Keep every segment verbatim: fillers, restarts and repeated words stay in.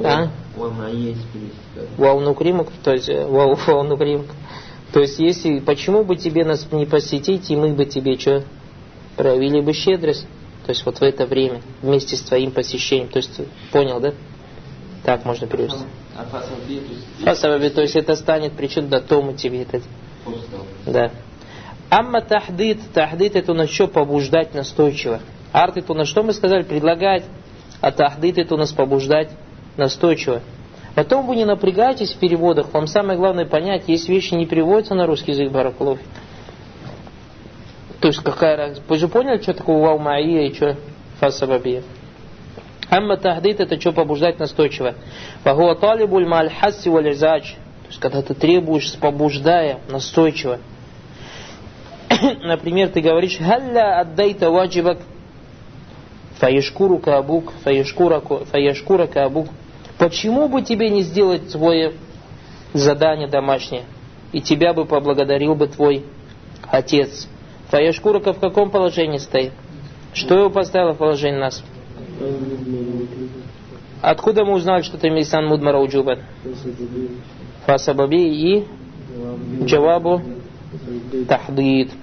А? Ваунукримук, то есть ваунукримук. То есть, если почему бы тебе нас не посетить, и мы бы тебе что? Проявили бы щедрость. То есть, вот в это время, вместе с твоим посещением. То есть, понял, да? Так можно перевести. А фасаби, фасаби, то есть, это станет причиной до тому тебе это. Да. Амма тахдид, тахдид это у нас что? Побуждать настойчиво. Арт это у нас что мы сказали? Предлагать. А тахдид это у нас побуждать настойчиво. Потом вы не напрягайтесь в переводах. Вам самое главное понять, есть вещи не переводятся на русский язык, баракаллаху. То есть какая разница? Вы же поняли, что такое вау маия и что фасабабия? Амма тахдид это что побуждать настойчиво. Фахуа талибуль маль хасси валь изач. То есть когда ты требуешь, побуждая настойчиво. Например, ты говоришь «Халля аддайта ваджибак фаешкурука абук фаешкурака абук». Почему бы тебе не сделать твое задание домашнее? И тебя бы поблагодарил бы твой отец. Фаешкурака в каком положении стоит? Что его поставило в положение нас? Откуда мы узнали, что ты мисан мудмара уджубан? Фасабаби и джавабу тахдид.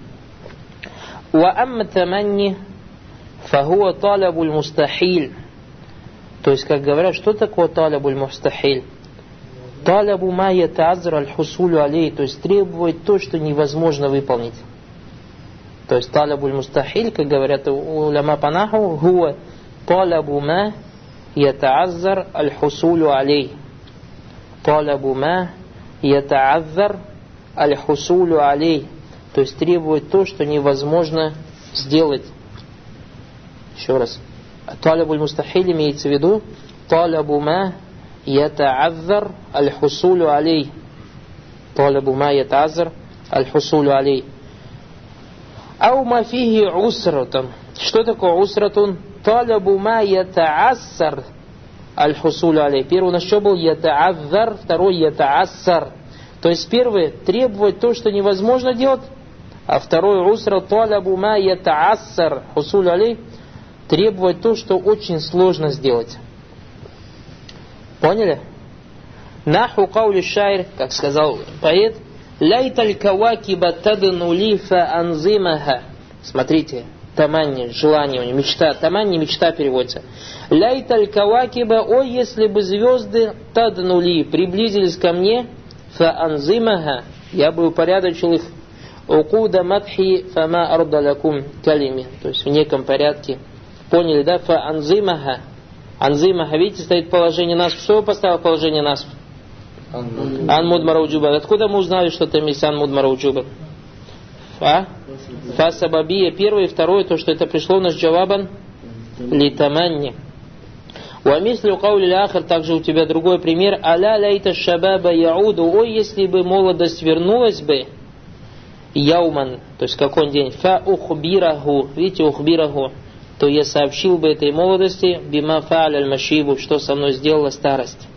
Ва амма таманни фахуа талабуль мустахиль. То есть, как говорят, что такое талабуль мустахиль? Талабу ма ятаазр аль-хусулю алей. То есть, требовать то, что невозможно выполнить. То есть, талабуль мустахиль, как говорят уляма по наху, хуа талабу ма ятаазр аль-хусулю алей. Талабу ма ятаазр аль-хусулю алей. То есть требовать то, что невозможно сделать. Еще раз. Талабуль мустахиль имеется в виду талабу ма ятаазр аль-хусулю алей. Талабу ма ятаазр аль-хусулю алей. Ау ма фихи усратун. Что такое усратун? Талабу ма ятаассар аль-хусулю алей. Первый у нас что был? Ятаазар, второй ятаассар. То есть первый требовать то, что невозможно делать, а второй усра талабу ма ятаассар хусулю алей, требовать то, что очень сложно сделать. Поняли? Наху каули шайр, как сказал поэт, лайталь кавакиба тадну ли фа анзимаха. Смотрите, таманни, желание, мечта. Таманни, мечта переводится. Лайталь кавакиба, о, если бы звезды тадну ли, приблизились ко мне, фа анзимаха, я бы упорядочил их. Укуда матхи фама ардалакум калими. То есть в неком порядке. Поняли, да? Фа анзимаха. Анзимаха, видите, стоит положение нас. Что поставил положение нас? Ан мудмара уджубан. Откуда мы узнали, что это мисан мудмара уджубан? Фа? Фа сабабия. Первое и второе, то, что это пришло у нас джавабан литаманни. Уамислю каули ахар, также у тебя другой пример. Аля лайта шабаба яуду. Ой, если бы молодость вернулась бы. Яуман, то есть какой день? Фа ухбираху. Видите, ухбираху. То я сообщил бы этой молодости бима фа'аль аль-машибу, что со мной сделала старость.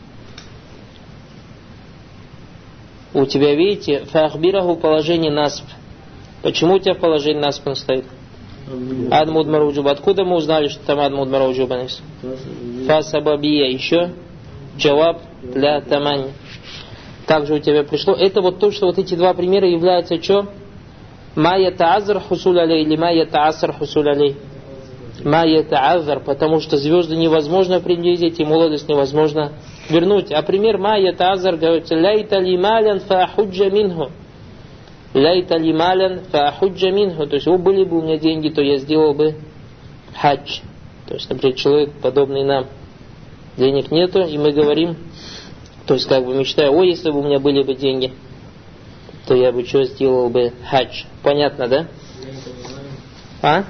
У тебя, видите, фа'ахбираху положение насб. Почему у тебя положение насб стоит? Ад мудмар уджуба. Откуда мы узнали, что там ад мудмар уджуба? Фа сабабия. Еще джаваб для тамани. Также у тебя пришло. Это вот то, что вот эти два примера являются что? Ма ятаазр хусуль алей или ма ятааср хусуль алей. Ма ятаазр, потому что звезды невозможно приблизить и молодость невозможно вернуть. А пример ма ятаазр говорится лайта лималян фаахуджа минху. Лайта лималян фаахуджа минху. То есть, о, были бы у меня деньги, то я сделал бы хадж. То есть, например, человек, подобный нам, денег нету, и мы говорим, то есть, как бы мечтаю, о, если бы у меня были бы деньги, то я бы что сделал бы хадж. Понятно, да? А?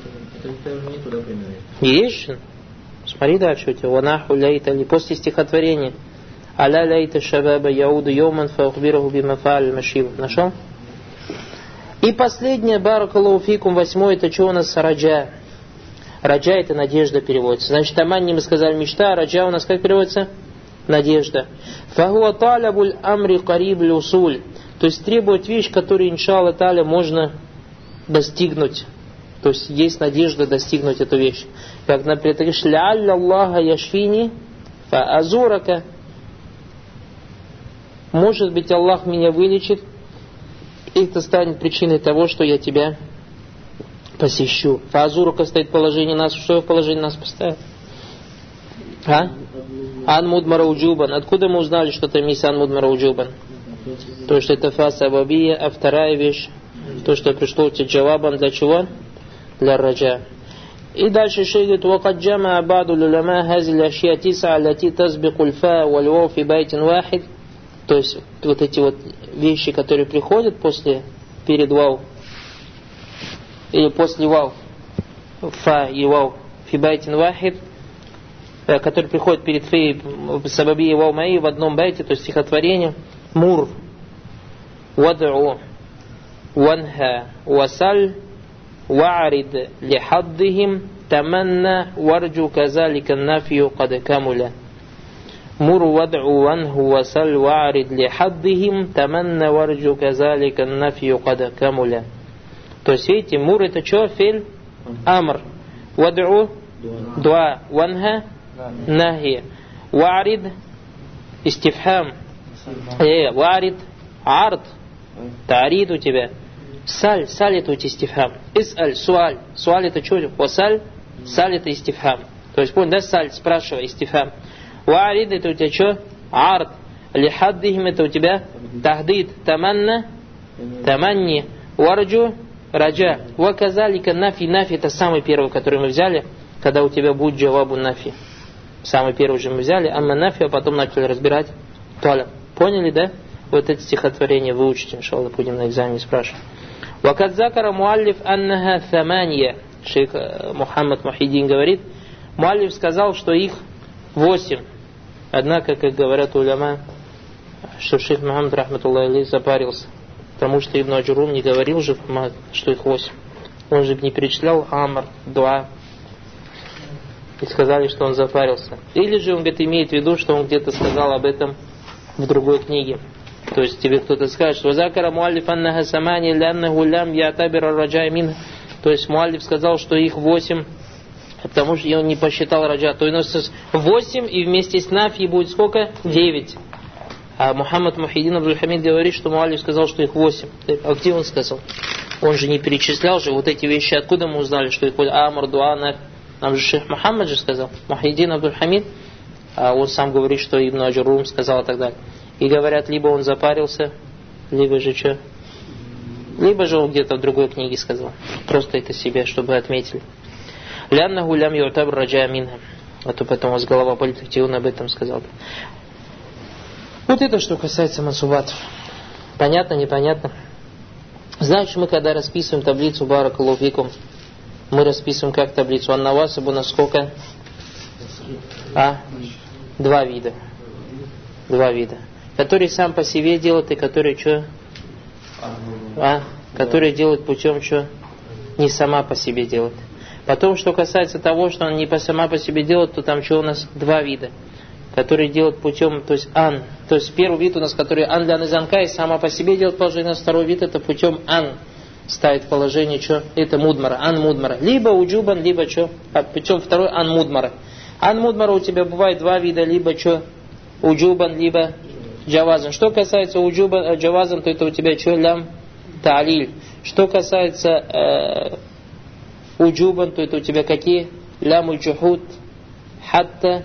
Есть? Смотри дальше у тебя. Ванаху ляйта ли. После стихотворения. Аля ляйта шабаба яуду йоман фаухбираху бимафаль машиб. Нашел? И последнее, баракаллаху фикум, восьмое, это что у нас? Раджа. Раджа это надежда переводится. Значит, таманни мы сказали мечта, а раджа у нас как переводится? Надежда. Фахуа талабуль амри кариб усуль. То есть требовать вещь, которую, иншалла таля, можно достигнуть. То есть есть надежда достигнуть эту вещь. Как, например, ты говоришь, ля Аллаха яшфини Фаазурака, может быть, Аллах меня вылечит, и это станет причиной того, что я тебя посещу. Фаазурака стоит в положении нас. Что в положении нас поставит? А? Ан мудмара уджубан. Откуда мы узнали, что там есть ан мудмара уджубан? То, что это фа сабабия, а вторая вещь, то, что пришло у тебя джавабан для чего? Для раджа. И дальше шейх говорит: وَقَدْ جَمَعَ بَعْضُ الْعُلَمَاءِ هَذِهِ الْأَشْيَاء تِسْعَةً الَّتِي تَسْبِقُ الْفَاءَ وَالْوَاوُ فِي بَيْتٍ واحد. То есть вот эти вот вещи, которые приходят после, перед вау, или после вау, фа и вау, фи байтин вахид, который приходит перед фей, сабаби и вау маи в одном байте, то есть стихотворение. Мур, вад'у, ванха, васаль, вa'рид лихаддихим, таманна, варджу казалика нафию кад камуля. Мур, вад'у, ванху, васаль, вa'рид лихаддихим, таманна, варджу казалика нафию кад камуля. То есть, видите, мур это что? Фель, амр. Вад'у, дуа, ванха, нахи. Вa'рид, истифхам. Э, варид, ард, тарид у тебя. Саль, саль это у тебя истифхам. Исаль, суаль. Суаль это что? Васаль, саль это истифхам. То есть, понял, да, саль, спрашивай, истифхам. Варид это у тебя что? Ард. Лихаддихим это у тебя тахдид. Таманна, таманни. Варджу, раджа. Ваказалика нафи. Нафи это самый первый, который мы взяли, когда у тебя будет джавабу нафи. Самый первый же мы взяли. Амма нафи, а потом начали разбирать талаб. Поняли, да? Вот это стихотворение выучите, иншаллах, будем на экзамене спрашивать. Вакад закара муаллиф аннаха тhamания. Шейх Мухаммад Мухиддин говорит, муаллиф сказал, что их восемь. Однако, как говорят уляма, что шейх Мухаммад рахматуллахи алейхи запарился. Потому что Ибн Аджурум не говорил же, что их восемь. Он же не перечислял амр, дуа. И сказали, что он запарился. Или же он, говорит, имеет в виду, что он где-то сказал об этом в другой книге. То есть тебе кто-то скажет, что закара муаллиф аннаха самани ляннаху лям ятабир раджай мин. То есть муаллиф сказал, что их восемь, потому что он не посчитал раджа. То есть восемь и вместе с нафи будет сколько? Девять. А Мухаммад Мухиддин Абдуль-Хамид говорит, что муаллиф сказал, что их восемь. А где он сказал? Он же не перечислял же вот эти вещи. Откуда мы узнали, что их амр, дуа, нафи? Нам же шейх Мухаммад же сказал. Мухиддин Абдуль-Хамид. А он сам говорит, что Ибн Аджурум сказал и так далее. И говорят, либо он запарился, либо же что? Либо же он где-то в другой книге сказал. Просто это себе, чтобы отметили. Ляннаху лям ю'табр раджа минха. А то потом у вас голова болит, он об этом сказал. Вот это что касается мансубатов. Понятно, непонятно? Значит, мы когда расписываем таблицу баракаллаху фикум, мы расписываем как таблицу. Ан-навасибу на сколько? А? Два вида. Два вида. Который сам по себе делает и который что? А? Который делает путем что? Не сама по себе делает. Потом, что касается того, что он не по сама по себе делает, то там что у нас? Два вида. Который делает путем, то есть ан. То есть первый вид у нас, который ан для низанка и сама по себе делает положение. Второй вид это путем ан. Ставит положение что? Это мудмара. Ан мудмара. Либо уджубан, либо что? А путем второй ан мудмара. Ан мудмара у тебя бывает два вида, либо что? Уджубан, либо джавазан. Что касается уджубан, джавазан, то это у тебя что? Лям та'лиль. Что касается э, уджубан, то это у тебя какие? Лям уджухуд, хатта,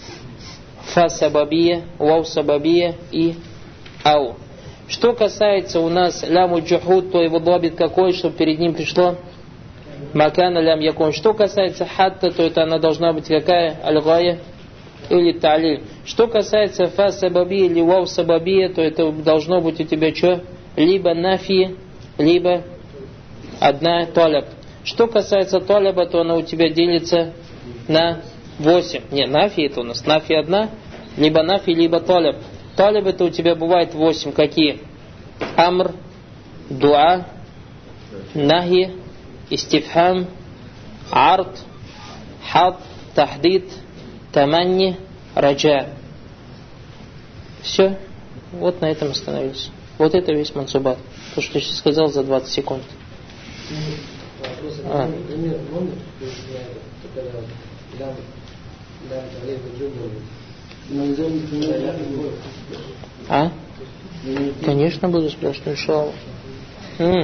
фа сабабия, вау сабабия и ау. Что касается у нас лям уджухуд, то его длабит какой, чтобы перед ним пришло макана лям якун. Что касается хатта, то это она должна быть какая? Аль-гая или та'лиль. Что касается фа сабабия или вау сабабия, то это должно быть у тебя что? Либо нафи, либо одна талаб. Что касается талаба, то она у тебя делится на восемь. Не, нафи это у нас. Нафи одна, либо нафи, либо талаб. Талаб это у тебя бывает восемь. Какие? Амр, дуа, нахи, истифхам, ард, хад, тахдид, таманни, раджа. Все. Вот на этом остановились. Вот это весь мансубат. То, что я сейчас сказал за двадцать секунд. А. А? Конечно, буду спрашивать, иншаллах. М.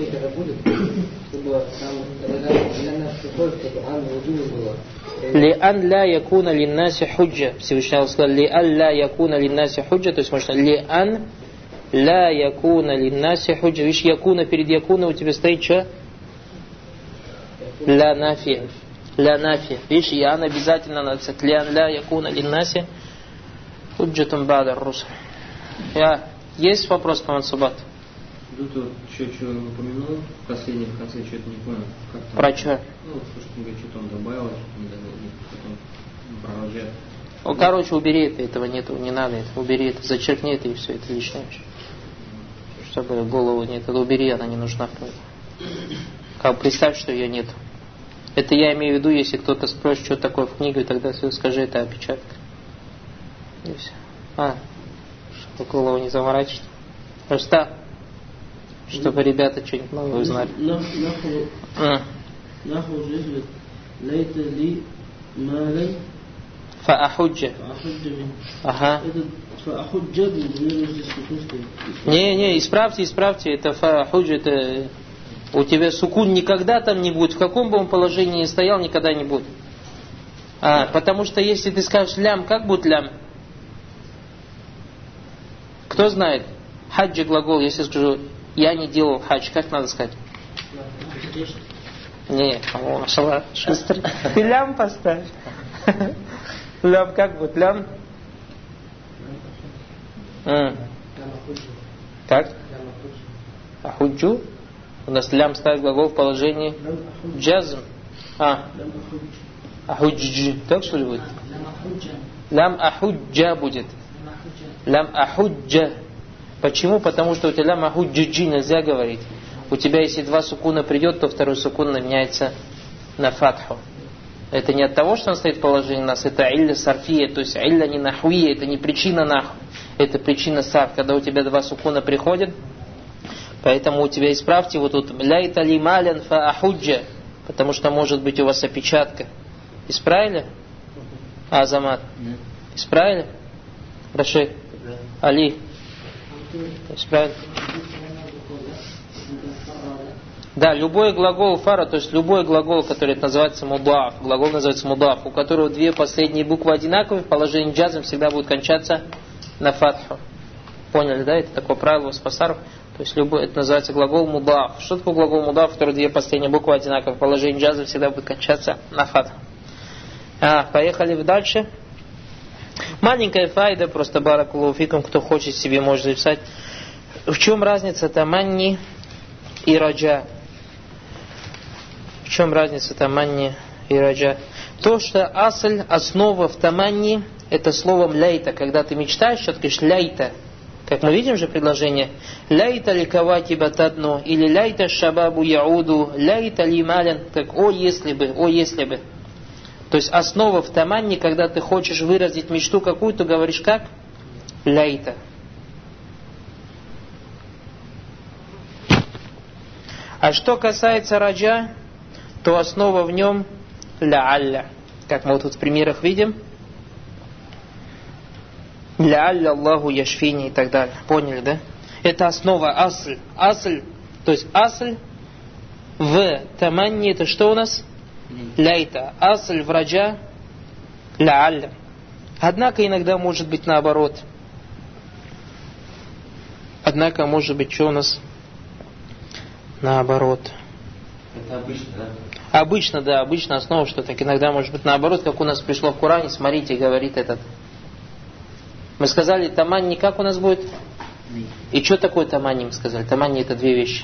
Ли-ан ля якуна линнаси худжа. Всевышний Аллах сказал, ли-ан ля якуна линнаси худжа, то есть можно ли-ан ля якуна линнаси худжа. Видишь, якуна перед якуна у тебя стоит что? Ля нафи. Ля нафи. Видишь, ян обязательно надо сказать. Ли-ан ля якуна линнаси худжатун бада русуль. Я. Есть вопрос по мансубат? Тут вот еще что упомянул, в последнем конце что-то не понял. Как там, про что? Ну, вот, что он говорит, что-то он добавил, что-то не добавил, потом продолжает. Ну, короче, убери это, этого нету, не надо это, убери это, зачеркни это и все, это лишнее. Чтобы голову нет, это убери, она не нужна. Как представь, что ее нет. Это я имею в виду, если кто-то спросит, что такое в книге, тогда скажи, это опечатка. И все. А, чтобы голову не заморачивать. Просто чтобы ребята что-нибудь новое узнали. Фаахуджа. Ага. Не, не, исправьте, исправьте. Это фаахуджа, это у тебя сукун никогда там не будет. В каком бы он положении ни стоял, никогда не будет. А, потому что если ты скажешь лям, как будет лям? Кто знает? Хаджи глагол, если скажу, я не делал хадж, как надо сказать? Не, о, машаллах, шустрый. Ты лям поставь. Лям как будет? Лям? Как? Ахуджу? У нас лям ставит глагол в положении джазм. А. Ахуджи. Так что ли будет? Лям ахуджа будет. Лям ахуджа. Почему? Потому что у тебя лям ахуджи нельзя говорить. У тебя если два сукуна придет, то второй сукун меняется на фатху. Это не от того, что он стоит в положении нас, это илля сарфия, то есть илля не нахуия, это не причина наху, это причина сарф, когда у тебя два сукуна приходят. Поэтому у тебя исправьте вот тут ляйта ли малян фа ахуджа, потому что может быть у вас опечатка. Исправили? Азамат? Исправили? Рашид? Али? Исправили? Да, любой глагол фара, то есть любой глагол, который называется мудаф, глагол называется мудаф, у которого две последние буквы одинаковые, в положении джазм всегда будет кончаться на фатху. Поняли, да? Это такое правило у спасаров. То есть любой, это называется глагол мудаф. Что такое глагол мудаф, в котором две последние буквы одинаковые, в положении джазм всегда будет кончаться на фатху. А, поехали дальше. Маленькая файда, просто баракуллаху фикум, кто хочет себе может записать. В чем разница таманни и раджа? В чем разница таманни и раджа? То, что асль, основа в таманни, это словом ляйта. Когда ты мечтаешь, что ты говоришь ляйта. Как мы видим же предложение. Ляйта ли кавакиба тадну, или ляйта шабабу яуду, ляйта ли малян, как о если бы, о если бы. То есть основа в таманни, когда ты хочешь выразить мечту какую-то, говоришь как? Ляйта. А что касается раджа, то основа в нем ля-алля. Как мы вот тут в примерах видим. Ля-алля Аллаху яшфини и так далее. Поняли, да? Это основа асль. Асль, то есть асль в таманни, это что у нас? Ляйта. Асль в раджа ля-алля. Однако иногда может быть наоборот. Однако может быть что у нас? Наоборот. Это обычно, да? Обычно, да, обычно основа, что так иногда может быть наоборот, как у нас пришло в Коране, смотрите, говорит этот. Мы сказали, таманни как у нас будет? И что такое таманни, мы сказали? Таманни это две вещи.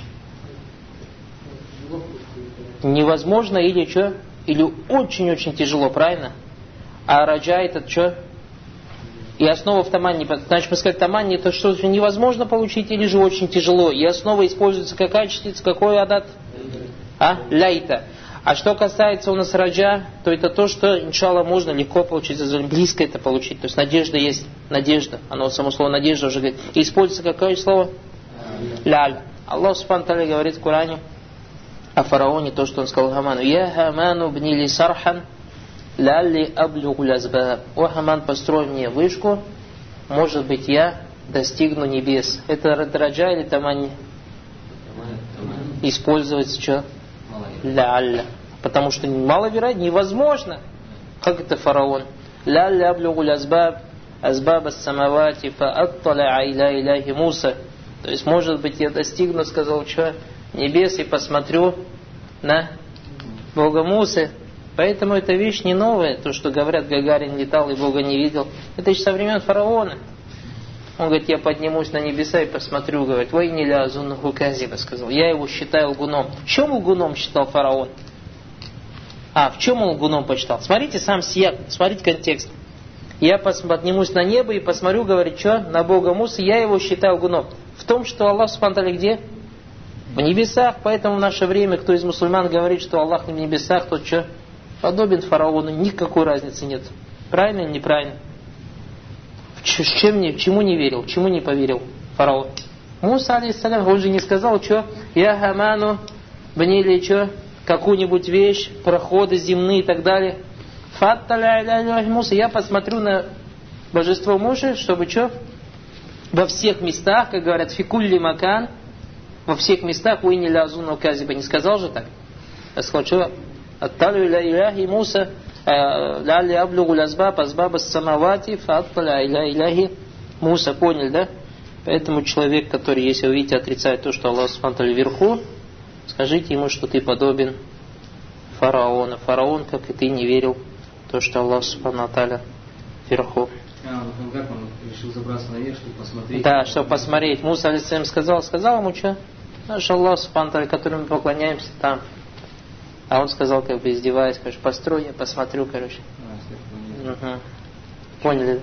Невозможно или что? Или очень-очень тяжело, правильно? А раджа это что? И основа в таманни, значит, мы сказали, таманни это что невозможно получить или же очень тяжело. И основа используется какая частица, какой адат? А? Ляйта. А что касается у нас раджа, то это то, что, иншалла, можно легко получить, близко это получить. То есть надежда есть, надежда. Оно само слово надежда уже говорит. И используется какое слово? Ляль. Аллах субхану тааля говорит в Коране о фараоне, то, что он сказал Хаману. Я Хаману бнили сархан лалли аблюгу лазбаб. О Хаман, построй мне вышку, может быть, я достигну небес. Это драджа или тамани? Использовать что? Лалля. Потому что маловероятно, невозможно. Как это фараон? Лалли аблюгу лазбаб, азбаб ас-самавати, фаатталя иля иляхи Муса. То есть, может быть, я достигну, сказал, что? Небес, и посмотрю на Бога Мусы. Поэтому эта вещь не новая. То, что говорят, Гагарин летал и Бога не видел. Это еще со времен фараона. Он говорит, я поднимусь на небеса и посмотрю. Говорит, вой не лязуннаху казиба, сказал. Я его считаю лгуном. В чем лгуном считал фараон? А, в чем он лгуном посчитал? Смотрите сам сияк, смотрите контекст. Я поднимусь на небо и посмотрю, говорит, что? На Бога Мусы, я его считаю лгуном. В том, что Аллах субхану ва тааля где? В небесах. Поэтому в наше время, кто из мусульман говорит, что Аллах не в небесах, тот что? Подобен фараону, никакой разницы нет. Правильно или неправильно? Ч- чем не, чему не верил, чему не поверил фараон? Муса, алейхиссалям, он же не сказал, что я Хаману бнили, что какую-нибудь вещь, проходы земные и так далее. Фатталя Муса, я посмотрю на божество Муши, чтобы что? Во всех местах, как говорят, фикулли макан, во всех местах уини лязуна казиба. Не сказал же так? Я сказал, что атталю иля иляхи Муса, лалли аблюгу лазбаб, азбаб ас-самавати, фатталя иля иляхи Муса. Поняли, да? Поэтому человек, который, если вы видите, отрицает то, что Аллах субхану ва тааля вверху, скажите ему, что ты подобен фараону. Фараон, как и ты, не верил в то, что Аллах субхану ва тааля вверху. А, ну как он решил забраться наверх, чтобы посмотреть? Да, чтобы посмотреть. Муса алейхиссалям сказал, сказал ему, что? Наш Аллах субхану ва тааля, которому мы поклоняемся, там. А он сказал, как бы издеваясь, короче, построй, я посмотрю, короче. А, угу. Поняли?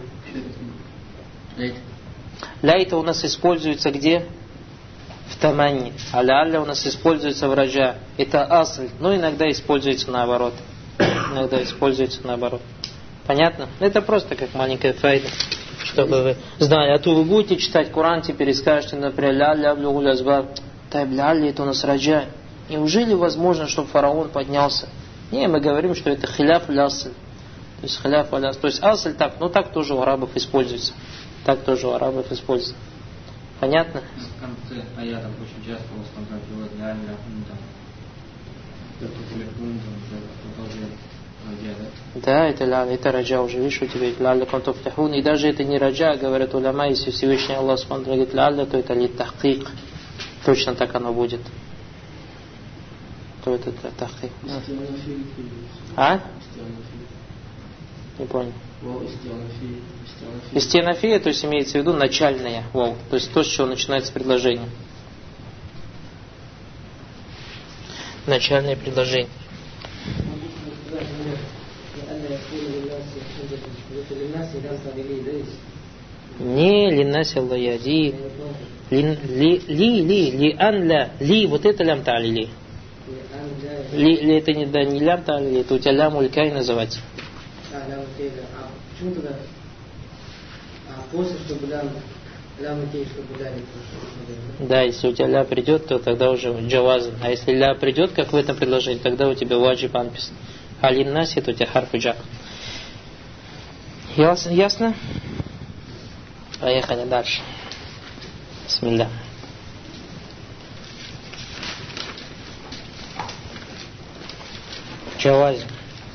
Лейт. Ляйта у нас используется где? В таманни. А ля у нас используется в раджа. Это асль, но иногда используется наоборот. Иногда используется наоборот. Понятно? Это просто как маленькая файда, чтобы вы знали. А то вы будете читать Коран, теперь и скажете, например, ля-ля, блюгу лязбаб. Тайб ля-ля, это у нас раджа. Неужели возможно, чтобы фараон поднялся? Не, мы говорим, что это хиляф лясль. То есть хиляф лясль. То есть асль так, ну так тоже у арабов используется. Так тоже у арабов используется. Понятно? В конце аятов очень часто у вас там приводят ля-ля, ну там, да, это ля, это раджа уже, видишь, у тебя ля-ля контуфтахун. И даже это не раджа, говорят уляма, если Всевышний Аллах субхану говорит ля-ля, то это ли-тахкик. Точно так оно будет. То это тахкик. А? Не понял. Истианафия, то есть имеется в виду начальная вау, то есть то, с чего начинается предложение. Начальное предложение. Не линнаси Аллах яди. Ли ли ли ли ан ля ли вот это лям тали ли. Ли ли это не да не лям тали ли, это у тебя лям улькай называется. Почему тогда? А после, чтобы лям, лям идти, чтобы ля не прошло? Да, если у тебя ля придет, то тогда уже джавазан. А если ля придет, как в этом предложении, тогда у тебя ваджиб анпис. А линнаси, то у тебя харф джак. Ясно? Ясно? Поехали дальше. Бисмилля. Джавазим.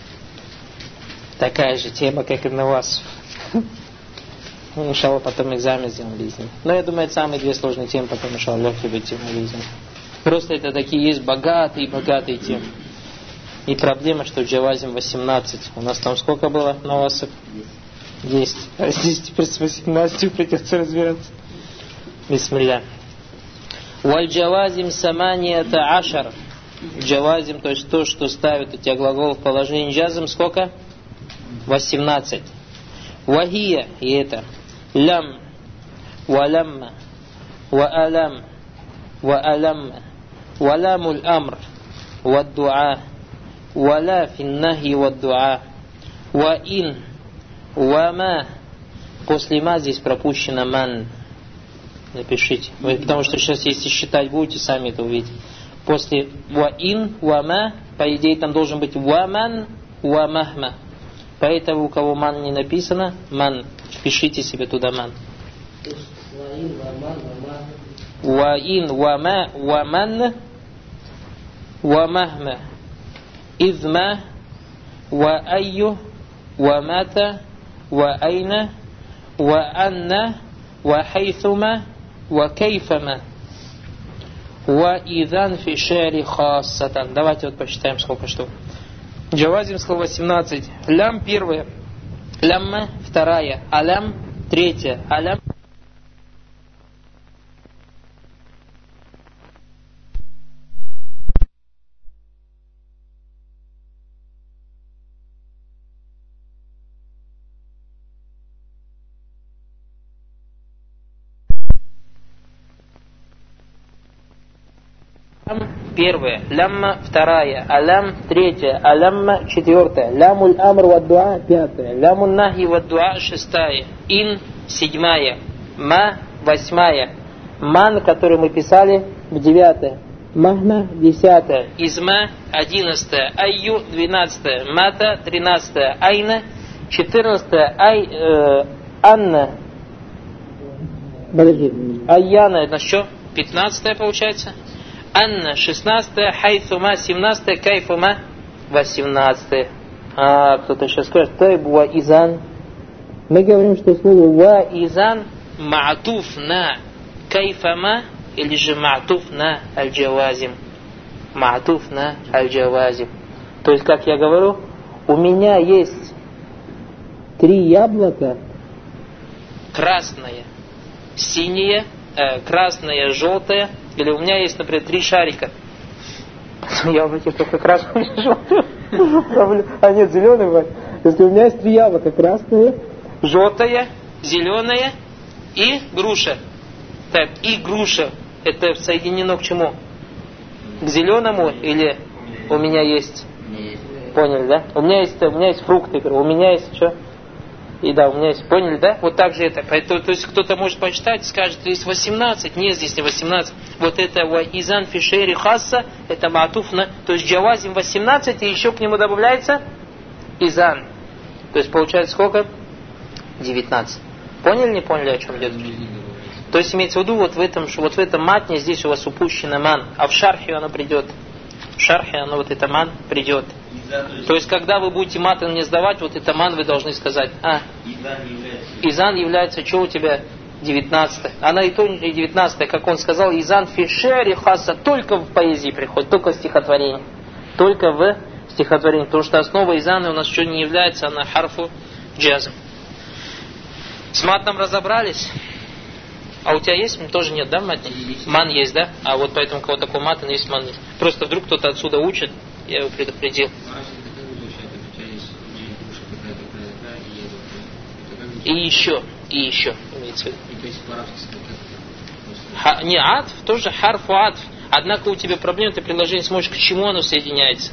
Такая же тема, как и на вас. Иншаллах, потом экзамен сделаем без них. Но я думаю, это самые две сложные темы, потом иншаллах легкие быть темы без них. Просто это такие есть богатые-богатые темы. И проблема, что в Джавазим восемнадцать. У нас там сколько было на вас? десять. А здесь теперь с восемнадцатью придется разбираться. Бисмилля. Валь Джавазим саманията ашар. Джавазим, то есть то, что ставит у тебя глагол в положении джазм, сколько? восемнадцать. Вахия, и это. Лям, валямма, ваалям, ваалямма, валямуль амр, ваддуа, валя финнахи ваддуа, ваин, вама. После ма здесь пропущено ман. Напишите. Вы, потому что сейчас, если считать будете, сами это увидите. После ваин, вама, по идее там должен быть ваман, вамахма. Поэтому у кого ман не написано, ман, пишите себе туда ман. Ваин, вама, ваман, вамахма, изма, ваайю, вамата, ваайна, ваанна, вахайсума, вакайфама. Ваидан фи шари хассатан. Давайте вот посчитаем, сколько штук. Джавазим слово восемнадцать. Лям первое. Лямма вторая. Алям третья. Алям. Первое. Лямма вторая. Алям третья. Алямма четвертая. Лямуль амр ва дуа пятая. Лямуль нахи ва дуа шестая. Ин седьмая. Ма восьмая. Ман, который мы писали, в девятая. Махна десятая. Изма одиннадцатая. Айю двенадцатая. Мата тринадцатая. Айна четырнадцатая. Ай э, Анна. Подожди. Айяна это что? пятнадцатая получается. Анна шестнадцатая, хайфума семнадцатая, кайфума восемнадцатая. А, кто-то сейчас скажет, тайб ва изан. Мы говорим, что слово ва изан ма'туф на кайфама или же ма'туф на аль-джавазим. Ма'туф на аль-джавазим. То есть, как я говорю, у меня есть три яблока, красное, синее, э, красное, желтое. Или у меня есть, например, три шарика. Яблоки только красные, желтые. А нет, зеленые. Если у меня есть три яблока, красные, желтое, зеленое и груша. Так, и груша. Это соединено к чему? К зеленому или у меня есть? Поняли, да? У меня есть, у меня есть фрукты, у меня есть что? И да, у меня есть, поняли, да? Вот так же это. Поэтому, то есть кто-то может почитать, скажет, здесь восемнадцать. Нет, здесь не восемнадцать. Вот это ва изан фишери хасса, это матуфна. То есть джавазим восемнадцать, и еще к нему добавляется изан. То есть получается сколько? девятнадцать. Поняли, не поняли, о чем идет? То есть имеется в виду, вот в этом, вот в этом матне здесь у вас упущено ман, а в шархе оно придет. В шархе оно вот это ман придет. То есть, когда вы будете маты не сдавать, вот это ман вы должны сказать. А, изан является, что у тебя девятнадцатая. Она и то не девятнадцатая, как он сказал, изан фишери хаса только в поэзии приходит, только в стихотворении. Только в стихотворении. Потому что основа изана у нас что не является, она харфу джазм. С матом разобрались. А у тебя есть? Тоже нет, да, мат? Ман есть, да? А вот поэтому у кого такой мат, но есть ман есть. Просто вдруг кто-то отсюда учит, я его предупредил. И еще, и еще, имеется в виду. Ха, не атф, тоже харфу атф. Однако у тебя проблема, ты предложение смотришь, к чему оно соединяется.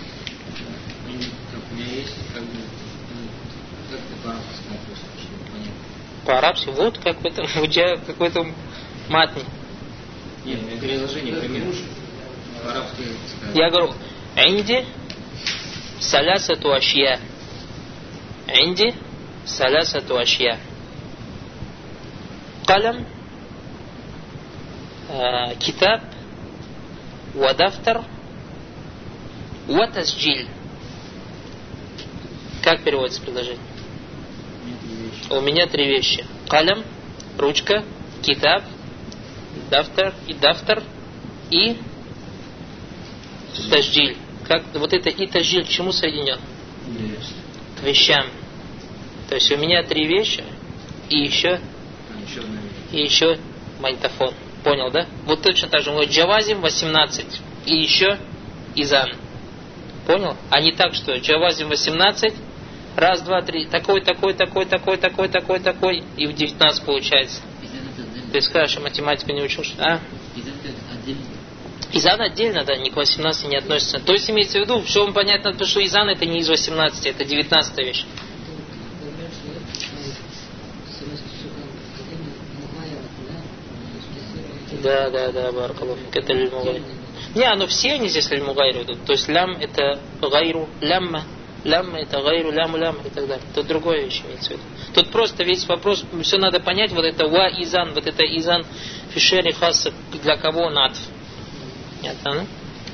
По-арабски, вот как в этом, у тебя какой-то матни. Нет, переложение, пример. Я говорю, инди салясату ашья. Инди салясату ашья. Калям, китаб, вадафтар, ватасджиль. Как переводится предложение? У меня три вещи. Калям, ручка, китаб, дафтар и дафтар и таждиль. Как вот это и таждиль к чему соединен? К вещам. То есть у меня три вещи и еще и еще магнитофон. Понял, да? Вот точно так же. Мы джавазим восемнадцать и еще изан. Понял? А не так, что джавазим восемнадцать. Раз, два, три, такой, такой, такой, такой, такой, такой, такой, и в девятнадцать получается. Ты скажешь, математику не учил, что? А? Изан отдельно, да, ни к восемнадцати не относится. То есть имеется в виду, все вам понятно, потому что изан это не из восемнадцати, это девятнадцатая вещь. Да, да, да, баракаллаху, это лиль-мугайр. Не, оно все они здесь лиль-мугайр идут. То есть лям это гайру, лямма. лямма это гайру, ляму, лямма и так далее. Тут другое вещь имеется в виду. Тут просто весь вопрос, все надо понять, вот это ва изан, вот это изан фишери хаса, для кого он атф. Понятно,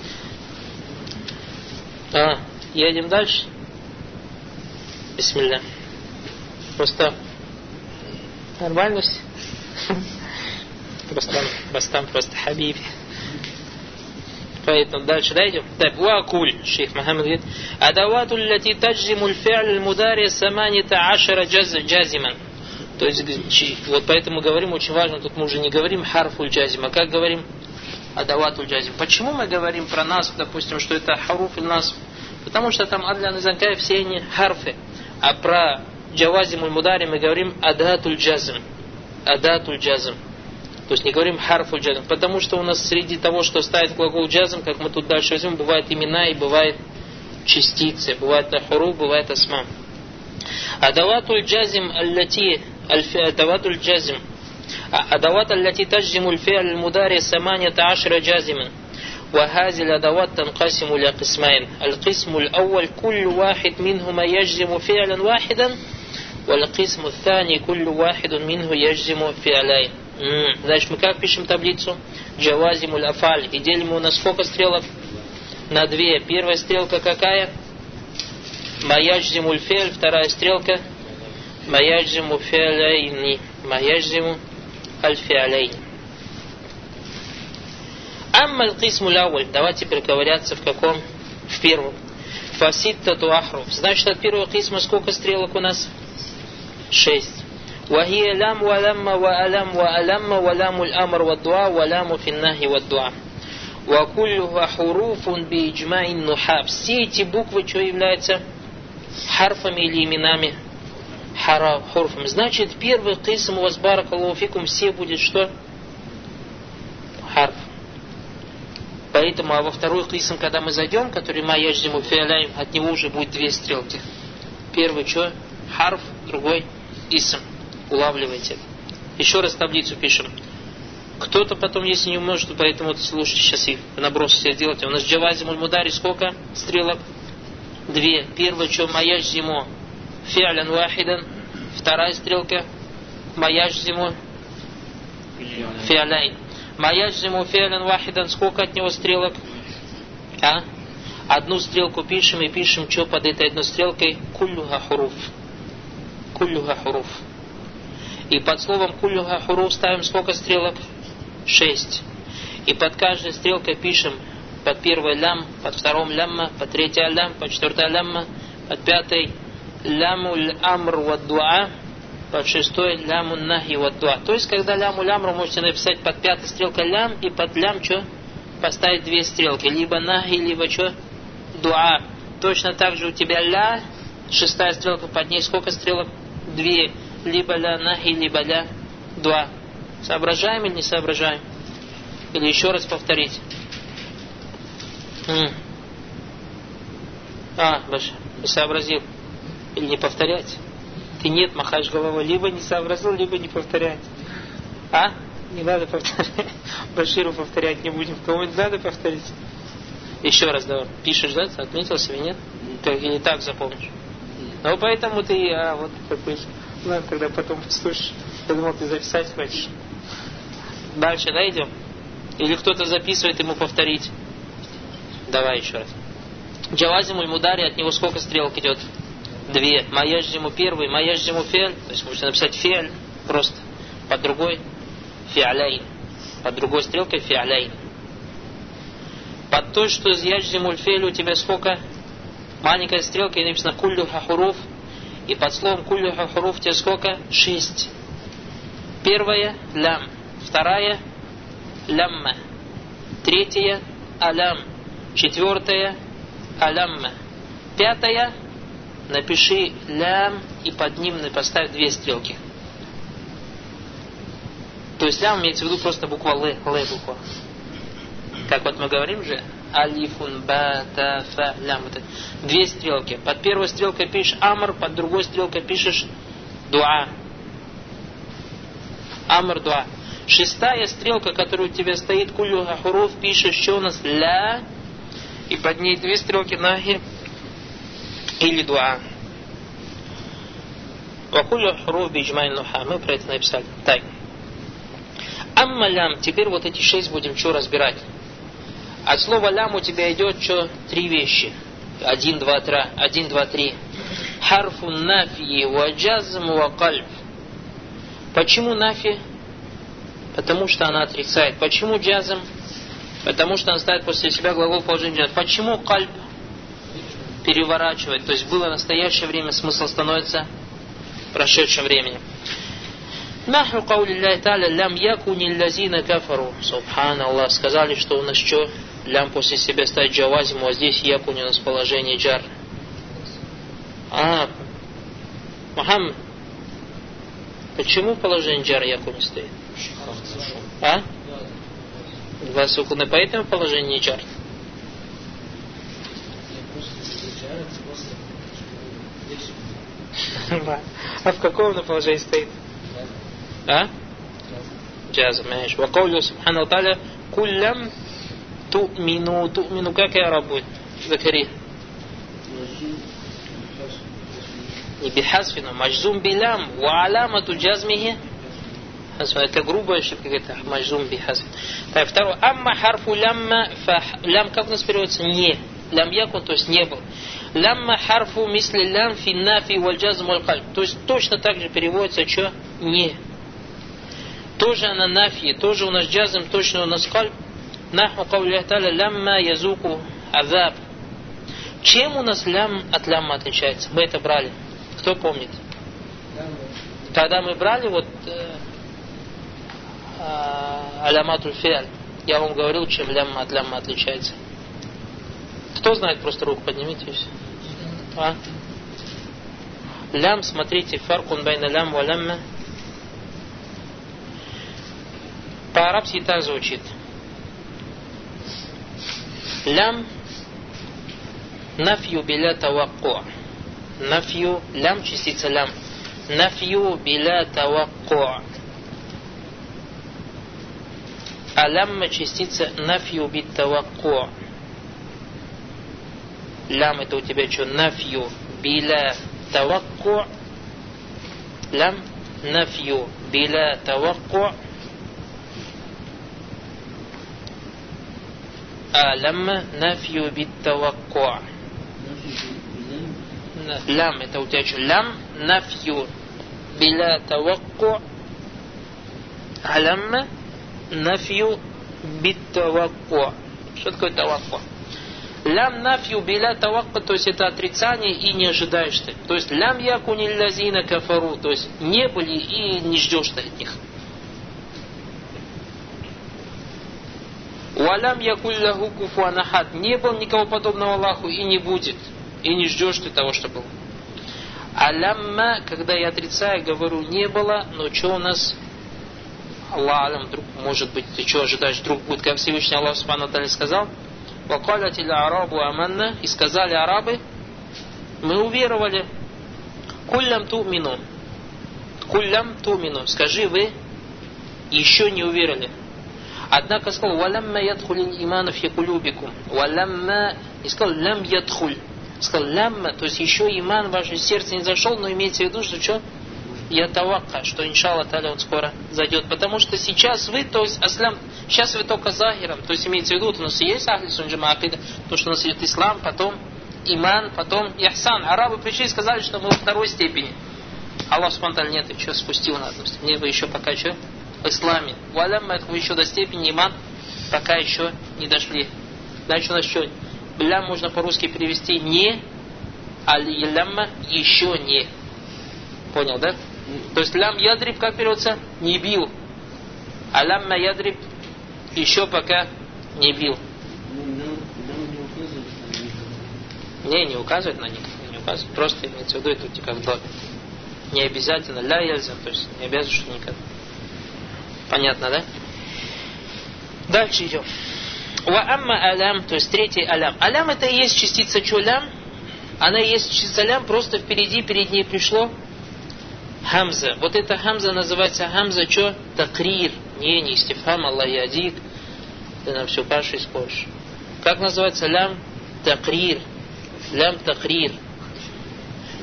да? А, едем дальше. Бисмилля. Просто нормально все. Просто бастам, просто хабиби. Поэтому дальше дойдем. Так, вакуль, шейх Мухаммад говорит, адавату лати таджиму льфи'аль мудари саманита ашара джазиман. То есть, вот поэтому говорим, очень важно, тут мы уже не говорим харфуль джазим, а как говорим адаватуль джазим. Почему мы говорим про нас, допустим, что это харуф или нас? Потому что там адлян и занкай все они харфы. А про джавазимуль мудари мы говорим адатуль джазим. Адатуль джазим. То есть не говорим харфуль джазм, потому что у нас среди того, что ставит глагол джазм, как мы тут дальше возьмем, бывают имена и бывают частицы, бывает ахуру, бывает асма. Адаватуль джазм аллати, адаватуль джазм, адават аллати таджиму льфи'аль мудари саманията ашра джазиман. وهذه الأدوات تنقسم إلى قسمين. القسم الأول كل واحد منهما يجزم فعلا واحدا والقسم الثاني كل واحد منه يجزم فعلين. Значит, мы как пишем таблицу? Джавазимуль афаль. И делим у нас сколько стрелок? На две. Первая стрелка какая? Маяджзимуль фель. Вторая стрелка? Маяджзиму феаляйни. Маяджзиму аль-феаляйни. Аммаль кисмуль ауль. Давайте перековыряться в каком? В первом. Фаситтату ахруф. Значит, от первого кисма сколько стрелок у нас? Шесть. وهي لام ولم وألم وألم ولام الأمر والدعاء ولام في النهي والدعاء وكلها حروف بإجماع النحاة. Все эти буквы что являются? Харфами или именами? Хара, хурфами. Значит, первый кисм у вас баракаллаху фикум все будет что? Харф. Поэтому, а во второй кисм, когда мы зайдем, который ма ядждиму фиаляйм, от него уже будет две стрелки. Первый что? Харф, другой исм. Улавливайте. Еще раз таблицу пишем. Кто-то потом, если не может, поэтому слушайте, сейчас и наброс все сделать. У нас джавазимуль мудари сколько стрелок? Две. Первая, что маяджзиму фи'лян вахидан. Вторая стрелка маяджзиму фи'ляйн. Маяджзиму фи'лян вахидан. Сколько от него стрелок? А? Одну стрелку пишем и пишем, что под этой одной стрелкой? Куллюха хуруф. Куллюха хуруф. И под словом куллюха хуруф ставим сколько стрелок? Шесть. И под каждой стрелкой пишем под первой лям, под вторым лямма, под третьей лям, под четвертой лямма, под пятой лямуль амр вад дуа, под шестой лямун нахи вад дуа. То есть, когда лямуль амр можете написать под пятой стрелкой лям, и под лям что? Поставить две стрелки. Либо нахи, либо что? Дуа. Точно так же у тебя ля, шестая стрелка, под ней сколько стрелок? Две. Либо ля нахи, либо ля дуа. Соображаем или не соображаем? Или еще раз повторить? М. А, Баша, не сообразил. Или не повторять? Ты нет, махаешь головой. Либо не сообразил, либо не повторять. А? Не надо повторять. Баширу повторять не будем. Кому-нибудь надо повторить? Еще раз давай. Пишешь, да? Отметил себе, нет? Ты или так запомнишь? Ну, поэтому ты, а, вот такой. Ладно, тогда потом послушаешь. Я думал, ты записать хочешь. Дальше, да, идем? Или кто-то записывает, ему повторить? Давай еще раз. Джавазимуль мудари, от него сколько стрелок идет? Две. Маяджзиму первый, маяджзиму фель. То есть можно написать фель просто. Под другой фи'ляйн. Под другой стрелкой фи'ляйн. Под той, что из яджзимуль фель у тебя сколько? Маленькая стрелка, и написано куллюха хуруф. И под словом куллюха хуруф у тебя сколько? Шесть. Первая лям. Вторая лямма. Третья алям. Четвертая алямма. Пятая напиши лям и под ним поставь две стрелки. То есть лям имеется в виду просто буква Л, Л буква. Как вот мы говорим же, алифун, ба, та, фа, лям. Вот две стрелки. Под первой стрелкой пишешь амр, под другой стрелкой пишешь дуа. Амр, дуа. Шестая стрелка, которая у тебя стоит, куллюха хуруф, пишешь, что у нас ля, и под ней две стрелки нахи, Или дуа. Вакулю хуруф биджмайн нуха. Мы про это написали. Так. Амма лям. Теперь вот эти шесть будем что разбирать. От слова лям у тебя идет что? Три вещи. Один, два, три. Один, два, три. Харфу нафи ва джазм ва кальб. Почему нафи? Потому что она отрицает. Почему джазм? Потому что она ставит после себя глагол положения. Почему кальб? Переворачивает. То есть было настоящее время, смысл становится прошедшим временем. Наху каули Аллахи та'аля лям якуни лазина кафару. Субханаллах. Сказали, что у нас что? Лям после себя ставит джавазиму, а здесь якуни у нас положение джар. А, Мухаммад, почему положение джар якуни стоит? А? Два сукуна, поэтому положение не джар. А в каком положении стоит? А? Джазм, знаешь. Вакаулю субхану та'аля куллям ту'мину. Ту'мину как я работаю? Закари. Не бихасфину. Маджзум билям. Ва алямату джазмихи. Это грубая ошибка, это маджзум бихасфин. Так, второе. Амма харфу лямма. Лям как у нас переводится? Не. Лям якун, то есть не был. Лямма харфу мисли лям фи нафи валь джазм валь кальб. То есть точно так же переводится, что не. Тоже она нафи, тоже у нас джазм, точно у нас кальб. Наху каули Аллахи та'аля лямма язуку азаб. Чем у нас лям от лямма отличается? Мы это брали. Кто помнит? Когда мы брали вот аляматуль фиаль, я вам говорил, чем лямма от лямма отличается. Кто знает, просто руку поднимите. А? Лям, смотрите, фаркун байна лям ва лямма. По-арабски так звучит. Лям нафью биля тавакку. Нафью, лям частица лям. Нафью биля тавакку. А лямма частица нафью бит тавакку. Лям это у тебя что? Нафью биля тавакку. Лям нафью биля тавакку. А лямма нафью бит тавакку. Лям это у тебя что? Лям нафью биля тавакку. А лямма нафью бит тавакку. Что такое тавакку? Лям нафью биля тавакку, то есть это отрицание и не ожидаешь ты. То есть лям якуни лазина кафару, то есть не были и не ждешь ты от них. Валям якулляху куфуан ахад, не был никого подобного Аллаху и не будет. И не ждешь ты того, что было. А лямма, когда я отрицаю, говорю, не было, но что у нас? Аллах алям, вдруг, может быть, ты что ожидаешь, вдруг будет, как Всевышний Аллах Субхану ва Тааля сказал, вакалятиль арабу аманна, и сказали арабы, мы уверовали. Куллям ту'мину. Куллям ту'мину. Скажи, вы еще не уверовали. Однако сказал, валямма ядхулин иману фи кулюбикум. Валямма, и сказал, лям ядхуль. Сказал, лямма, то есть еще иман в ваше сердце не зашел, но имеется в виду, что что? Я тавакка, что иншаллах та'аля он скоро зайдет. Потому что сейчас вы, то есть аслям, сейчас вы только захиром, то есть имеется в виду, у нас есть ахли сунджама акида, то, что у нас идет ислам, потом иман, потом ихсан. Арабы пришли и сказали, что мы во второй степени. Аллах субхану ва тааля нет, еще спустил на одну степень. Вы еще пока что в исламе. Валямма, вы еще до степени иман, пока еще не дошли. Дальше у нас что? Лям можно по-русски перевести не, а лямма еще не. Понял, да? То есть лям ядриб как переводится? Не бил. А лямма ядриб еще пока не бил. Не, не указывает на них. Не указывает. Просто имеется в виду, это типа в доме. Не обязательно. Ля язам, то есть не обязательно, что никогда. Понятно, да? Дальше идем. Ва амма алям, то есть третий алям. Алям это и есть частица чё лям. Она и есть частица лям, просто впереди, перед ней пришло хамза. Вот эта хамза называется хамза чё? Такрир. Не, не истифхам, Аллах ядик. Ты нам всю кашу испортишь. Как называется лям? Такрир. Лям такрир.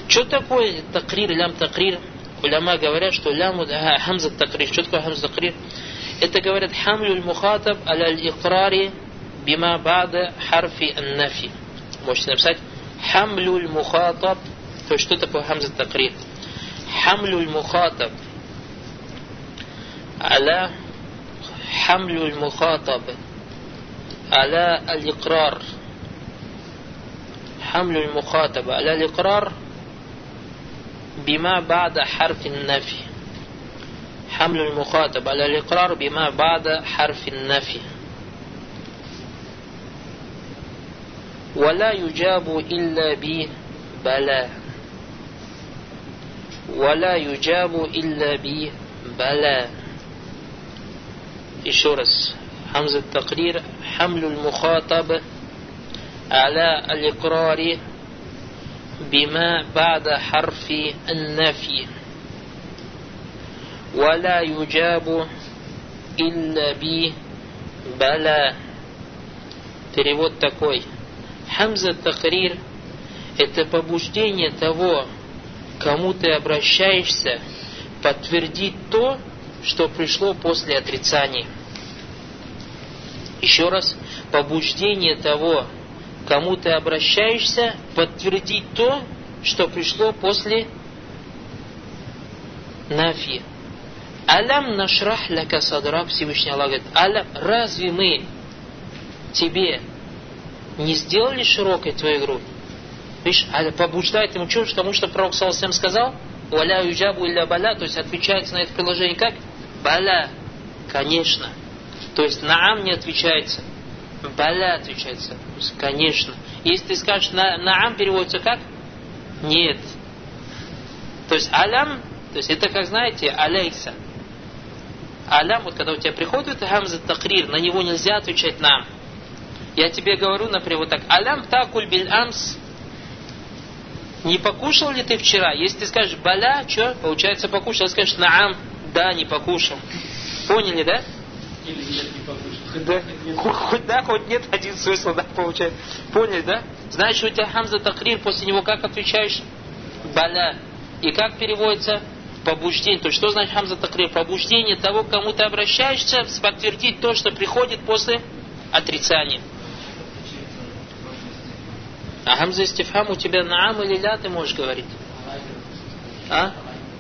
Что такое такрир, лям такрир? Уляма говорят, что ляму хамза такрир. Что такое хамза такрир? Это говорят хамлюль мухатаб аля икрари бима бада харфи ан-нафи. Можете написать хамлюль мухатаб. То есть что такое хамза такрир? Хамлюль мухатаб аля хамлюль мухатаб аля аль-икрар. Хамлюль мухатаб аля аль-икрар بما بعد حرف النفي. حمل المخاطب على الإقرار بما بعد حرف النفي. ولا يجاب إلا ببلا. ولا يجاب إلا ببلا. еще раз. حمزة التقرير حمل المخاطب على الإقرار بما بعد حرف النفي ولا يجاب إلا ببلا. Перевод такой. Хамза такрир — это побуждение того, кому ты обращаешься, подтвердить то, что пришло после отрицания. Еще раз. Побуждение того, кому ты обращаешься, подтвердить то, что пришло после нафи. Алям нашрах ляка садрак, Всевышний Аллах говорит, алям, разве мы тебе не сделали широкой твою грудь? Видишь, аля побуждает ему чушь, потому что пророк саллаллаху алейхи ва саллям сказал, валя юджабу илля баля, то есть отвечается на это приложение как? Баля, конечно. То есть наам не отвечается. Баля отвечается, конечно. Если ты скажешь на, наам, переводится как? Нет. То есть алям, то есть это как знаете, алейса. Алям, вот когда у тебя приходит хамза такрир, на него нельзя отвечать нам. Я тебе говорю, например, вот так, алям такуль биль амс. Не покушал ли ты вчера? Если ты скажешь баля, что? Получается покушал. Если скажешь наам, да, не покушал. Поняли, да? Или нет, не покушал. Да. Хоть да, хоть нет, один смысл, да, получается. Поняли, да? Знаешь, у тебя хамза такрир, после него как отвечаешь? Баля. И как переводится? Побуждение. То есть, что значит хамза такрир? Побуждение того, к кому ты обращаешься, подтвердить то, что приходит после отрицания. А хамза истифхам у тебя наам или ля ты можешь говорить? А?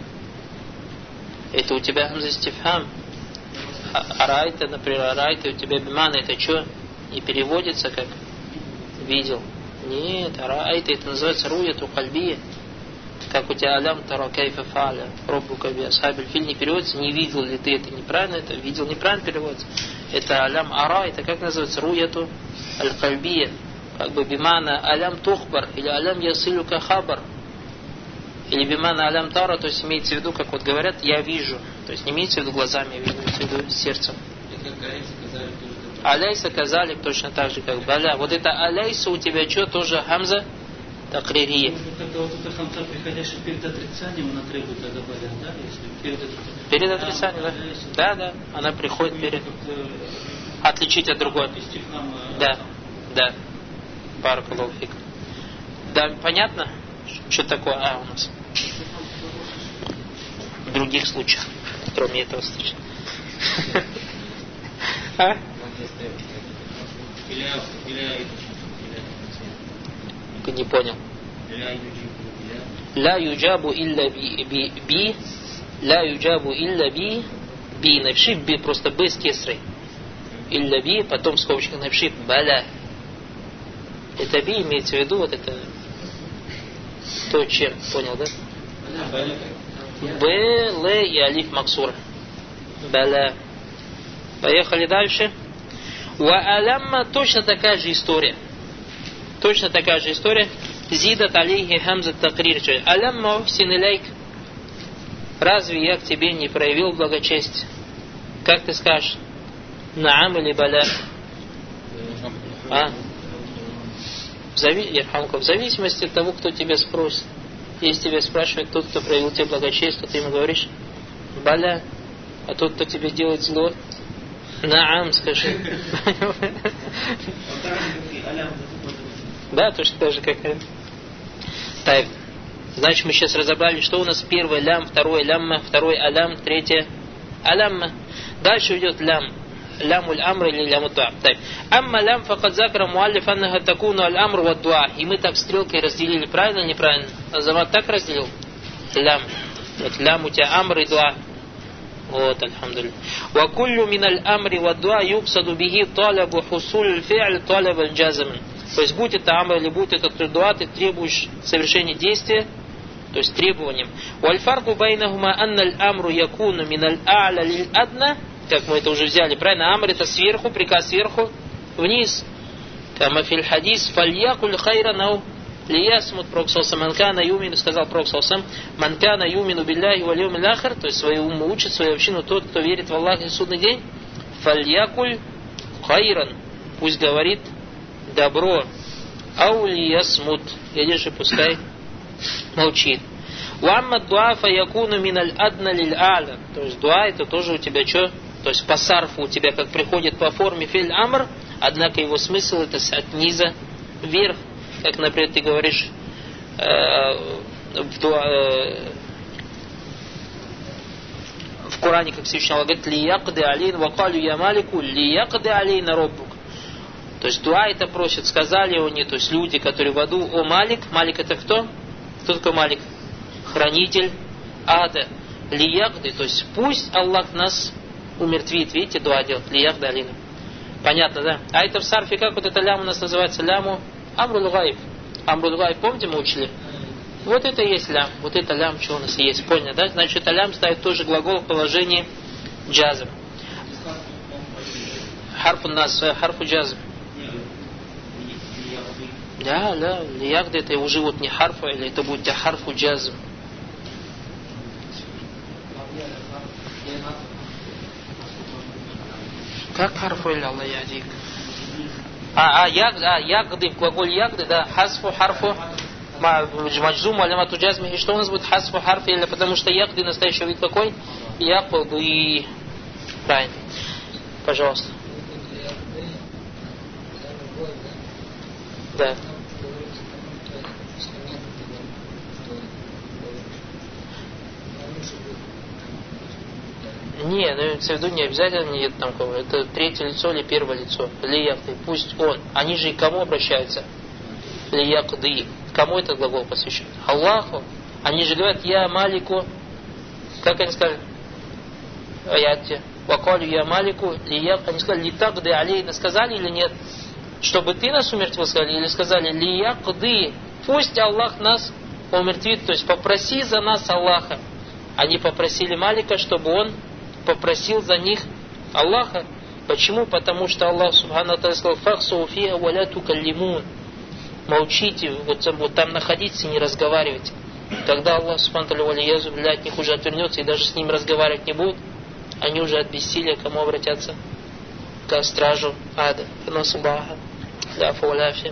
Это у тебя хамза истифхам. Арайта, например, арайта, у тебя бимана, это что? Не переводится как видел. Нет, арайта, это называется руяту кальбия. Как у тебя алям тара кайфа фаля, роббука би асхабиль филь, не переводится, не видел ли ты это неправильно, это видел неправильно переводится. Это алям ара, это как называется руяту аль-кальбия. Как бы бимана алям тухбар или алям ясилюка хабар. Или бимана алям тара, то есть имеется в виду, как вот говорят, я вижу. То есть не имеется в виду глазами, а имеется в виду сердцем. Аляйса казалик точно так же, как баля. Вот это аляйса у тебя что, тоже хамза такририя. Когда вот эта хамза, приходящая перед отрицанием, она требует тогда баля, да? Если перед отрицанием. Перед отрицанием, да? Да, да. Она приходит перед. Отличить от другой. Да, да. Баракаллаху фик. Да, понятно? Что такое а у нас? В других случаях, кроме этого случая. А? Не понял. Ла юджабу илля би би. Ла юджабу илля би би. Напиши би, просто б с кесрой. Илля би, потом в скобочках напиши баля. Это би имеется в виду вот это то, чем, понял, да? Б, Л и алиф максур. Баля. Поехали дальше. Ва алямма, точно такая же история. Точно такая же история. Зидат алейхи хамза такрир. Алямма ухсин илейк. Разве я к тебе не проявил благочестие? Как ты скажешь? Наам или баля? А? В, зави... в зависимости от того, кто тебя спросит. Если тебя спрашивает тот, кто проявил тебе благочестие, то ты ему говоришь баля. А тот, кто тебе делает зло, наам, скажи. Да, точно так же, как это. Так. Значит, мы сейчас разобрали, что у нас первое лям, второе лямма, второе алям, третье алямма. Дальше идет лям. Лямуль амр или ляму дуа. Амма лям факад закара муаллиф аннаха такуну аль амр ва дуа. И мы так стрелкой разделили, правильно или неправильно? Азамат так разделил? Лям. Вот лям у тебя амр и дуа. Вот, альхамдулилля. Ва куллю миналь амри ва дуа юксаду бихи талабу хусуль фи'ль талаб аль джазм. То есть, будь это амр или будь это дуа, ты требуешь совершения действия, то есть требованием. Валь фарку байнахума анналь амру якуну миналь а'ля лиль адна. Как мы это уже взяли, правильно? Амр это сверху, приказ сверху, вниз. Кама филь хадис, фальякуль хайранау лиясмут проксалсам. Манкана юмину, сказал проксалсам, манкана юмину билляхи валюмил ахар, то есть свою уму учит, свою общину тот, кто верит в Аллаха и судный день. Фальякуль хайран, пусть говорит добро. Ау лиясмут, или же пускай молчит. Уамма дуа фаякуну миналь адна лиль а'ля. То есть дуа это тоже у тебя что? То есть по сарфу у тебя как приходит по форме филь амр, однако его смысл это от низа вверх. Как, например, ты говоришь э, в, дуа, э, в Коране, как Всевышний Аллах говорит, лиякды алейн вакалю я малику лиякды алейна роббук. То есть дуа это просят, сказали они, то есть люди, которые в аду, о Малик. Малик это кто? Кто такой Малик? Хранитель ада. Лиякды, то есть пусть Аллах нас умертвит. Видите, дуа делает. Лиякды алейна. Понятно, да? А это в сарфе, как вот это лям у нас называется? Ляму амрул гайб. Амрул гайб, помните, мы учили? Вот это и есть лям. Вот это лям, что у нас есть. Поняли, да? Значит, это лям ставит тоже глагол в положении джазм. Харфу нас, харфу джазм. Да, да, лиякды это уже вот не харфу, или это будет харфу джазм. Как харфу или Аллах ядик? А, а, яг, а, ягды, в глаголе ягды, да, хасфу, харфу, маджзум, алямату джазми. И что у нас будет хасфу, харфу, или потому что ягды, настоящий вид какой? Ягды, и... Правильно. Пожалуйста. Да. Не, ну имеется в виду не обязательно нет там кого. Это третье лицо или первое лицо. Лиякды. Пусть он. Они же и к кому обращаются? Лиякды. Кому этот глагол посвящен? Аллаху. Они же говорят, я Малику. Как они сказали? В аяте. Вакалю я Малику. Лияк. Они сказали, литакды алейна. Сказали или нет? Чтобы ты нас умертвил, сказали? Или сказали, лиякды. Пусть Аллах нас умертвит. То есть попроси за нас Аллаха. Они попросили Малика, чтобы он попросил за них Аллаха. Почему? Потому что Аллах Субхану ва Тааля сказал, фахсу фиха ва ля тукаллимун. Молчите, вот, вот там находитесь и не разговаривайте. Тогда Аллах Субхану ва Тааля от них уже отвернется и даже с ним разговаривать не будет. Они уже от бессилия к кому обратятся? К стражу ада. Насубаха. Ляфа уляфи.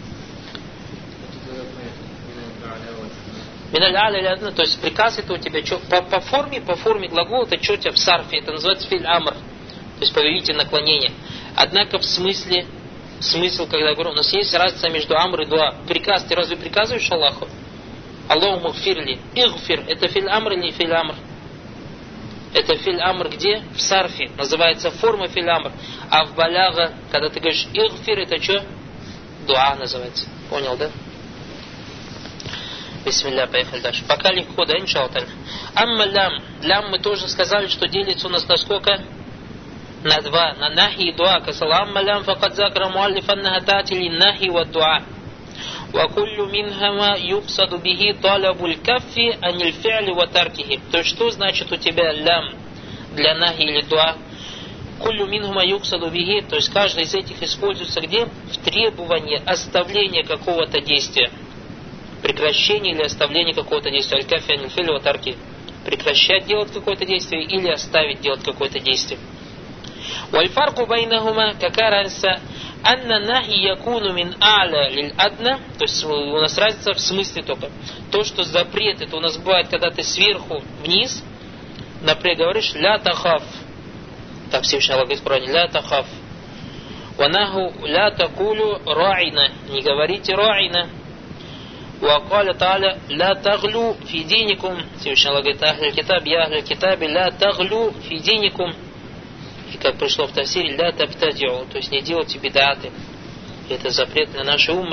То есть приказ это у тебя что, по, по форме, по форме глагола это что у тебя в сарфе, это называется филь амр, то есть повелитель наклонения. Однако в смысле, смысл, когда я говорю, у нас есть разница между амр и дуа. Приказ, ты разве приказываешь Аллаху? Аллаху мгфирли, игфир, это филь амр или филь амр? Это филь амр где? В сарфе, называется форма филь амр. А в баляга, когда ты говоришь игфир, это что? Дуа называется. Понял, да? Бисмилля, поехали дальше. Пока легко, да, иншаллах. Амма лям. Лям мы тоже сказали, что делится у нас на сколько? На два. На нахи и дуа. Касал амма лям факад закра муаллиф аннаха тати ли нахи ва дуа. Ва куллю минхама юксаду бихи талабуль каффи аниль фи'ли ва таркихи. То есть что значит у тебя лям для нахи или дуа? Куллю минхама юксаду бихи. То есть каждый из этих используется где? В требовании оставления какого-то действия. Прекращение или оставление какого-то действия. Аль-кафи аниль-филь ва тарки. Прекращать делать какое-то действие или оставить делать какое-то действие. Валь-фарку байнахума, какая разница? Анна нахи якуну мин а'ля лиль-адна. То есть у нас разница в смысле только. То, что запрет, это у нас бывает, когда ты сверху вниз, например, говоришь ля тахаф. Так Всевышний Аллах говорит в Коране, ля тахаф. Ванаху ля такулю ра'ина. Не говорите ра'ина. وقال تعالى لا تغلوا في دينكم. Всевышний Аллах говорит: ахль китаб, я ахль китабе, لا تغلوا في دينكم. И как пришло в тафсире, لا تبتدعوا, то есть не делайте бидаты. Это запрет на наши уммы.